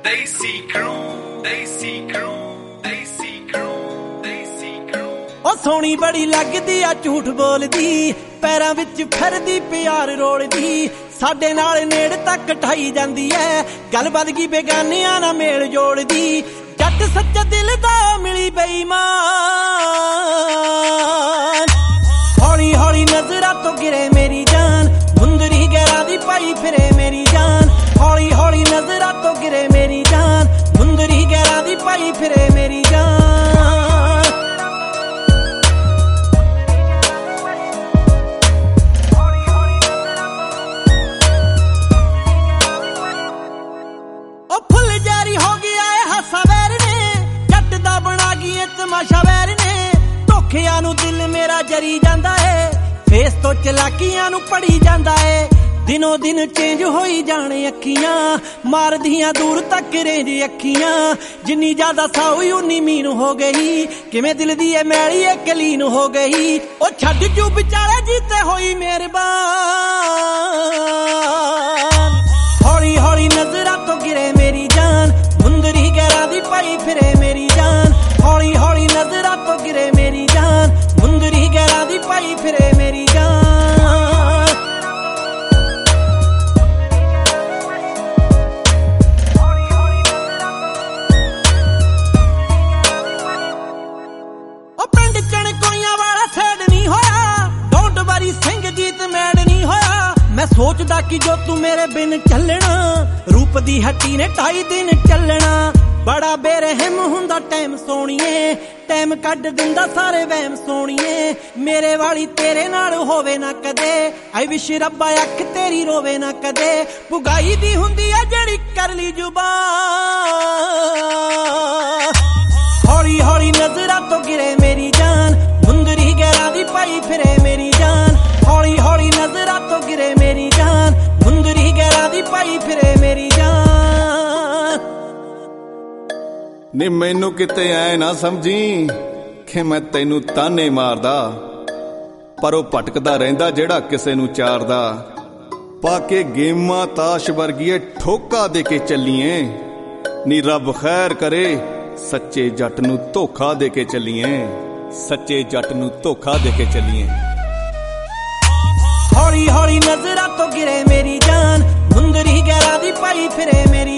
Desi Crew, Desi Crew, Desi Crew, Desi Crew। ओ सोहनी बड़ी लगदी आ झूठ बोलदी, पैरां विच फिरदी प्यार रोलदी, साडे नाल नेड़ तक ठाई जांदी ऐ, गल बद गई बेगानियां ना मेल जोड़दी। जट सच्चा दिल दा मिली बेईमान, हौली हौली नजरां तो गिरे मेरी जान, मुंदरी गैरां दी पाई फिरे मेरी जान, हौली हौली नजरां तो गिरे मेरी जान, मुंदरी गैरां दी पाई फिरे मेरी जान। ओ फुल जारी हो गया है हासा वैर ने, जट दा बना गई तमाशा वैर ने, धोखियां नू दिल मेरा जरी जांदा है, फेस तो चलाकियां नू पड़ी जांदा है। दिनों दिन चेंज होई जाने अखियां, मारदियां दूर तक रेंज अखियां, जिन्नी ज्यादा साउई उन्नी मीन हो गई, किवें दिल दी ए मैली ए कलीन हो गई। ओ छड्ड जू विचारे जीते होई मेहरबान, हौली हौली नजरां तो गिरे मेरी जान, मुंदरी गैरां दी पाई फिरे मेरी जान, हौली हौली नजरां तो गिरे मेरी जान, मुंदरी गैरां दी पाई फिरे मेरी जान। ओ पिंड चणकोइयां वाला सैड नहीं होया, don't worry Singh Jeet mad नहीं होया, मैं सोचदा कि जो तू मेरे बिन चलना, रूप दी हट्टी ने 2.5 दिन चलना। बड़ा बेरहम हुंदा टाइम सोणीए, टाइम कढ दिंदा सारे वहम सोणीए, मेरे वाली तेरे नाल होवे ना कदे, आई विश रब्बा अख तेरी रोवे ना कदे, पुगाई दी हुंदी आ जेड़ी कर ली जुबान। हौली हौली नजरां तो गिरे मेरी जान, मुंदरी गैरां दी पाई फिरे मेरी जान, हौली हौली नजरां तो गिरे मेरी जान, मुंदरी गैरां दी पाई फिरे मेरी जान। नी मैनू किते ऐ ना समझी कि मैं तैनू ताने मारदा, पर ओ भटकदा रहिंदा जेड़ा किसे नू चारदा, पाके गेमां ताश वर्गीए ठोका दे के चलीए, नी रब खैर करे सच्चे जट नू धोखा दे के चलीए, सच्चे जट नू धोखा दे के चलीए। हौली हौली नजरां तो गिरे मेरी जान, मुंदरी गैरां दी पाई फिरे मेरी